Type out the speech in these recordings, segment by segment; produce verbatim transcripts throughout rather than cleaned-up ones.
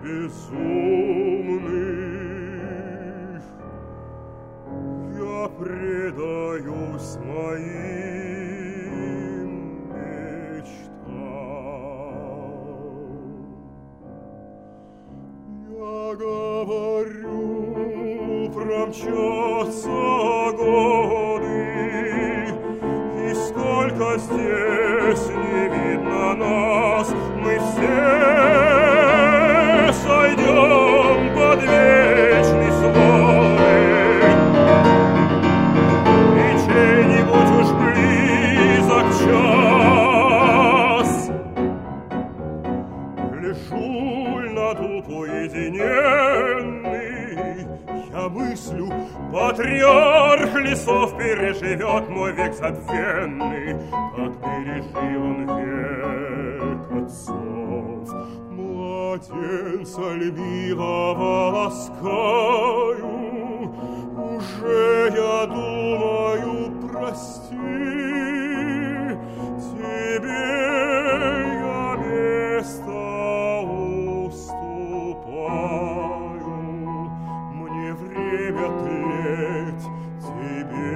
безумных я предаюсь моим мечтам. Я говорю, промчатся годы, и сколько здесь не видно нас, мы все сойдем под вечный слой. И чей-нибудь уж близок час. Лежу на дуб уединенный, я мыслю, патриарх лесов переживет мой век забвенный, как пережил он век отцов. Младенца любимого ласкаю, уже я думаю, прости, тебе я место уступаю. Мне время тлеть, тебе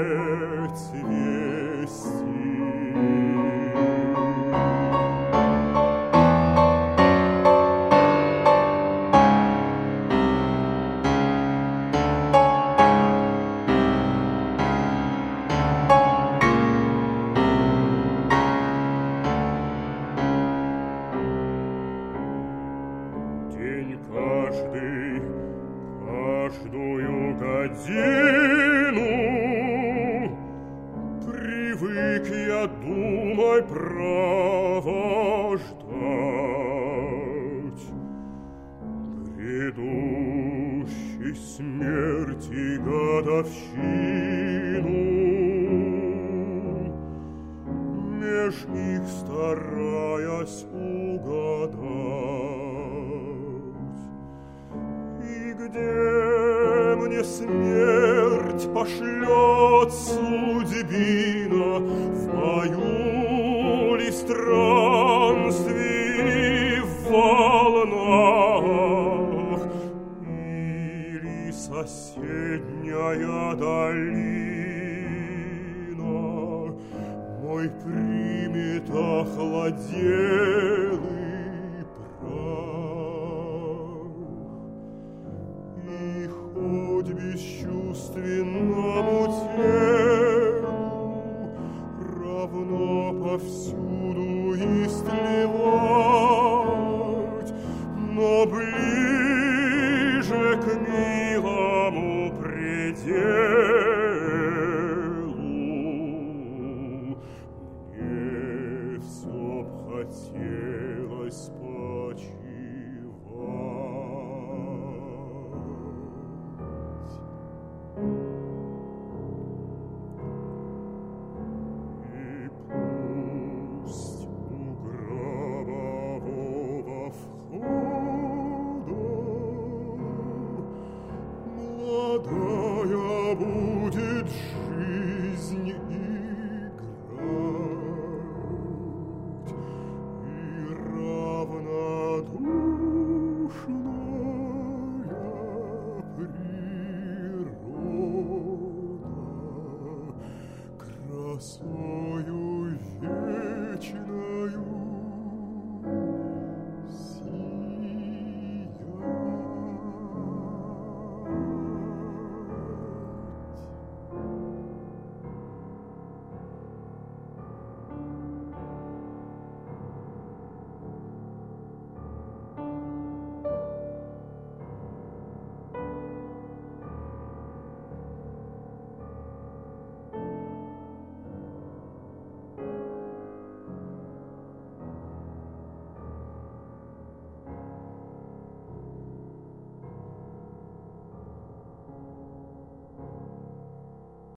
цвести. День каждый, каждую годину привык я, думай, провождать грядущей смерти годовщину, меж их стараясь угадать. И где мне смерть пошлет судьбина, в мою ли странствий в волнах, или соседняя долина мой примет охладелый прах. И хоть бесчувственному телу равно повсюду истлевать, но ближе к милому пределу мне всё б хотелось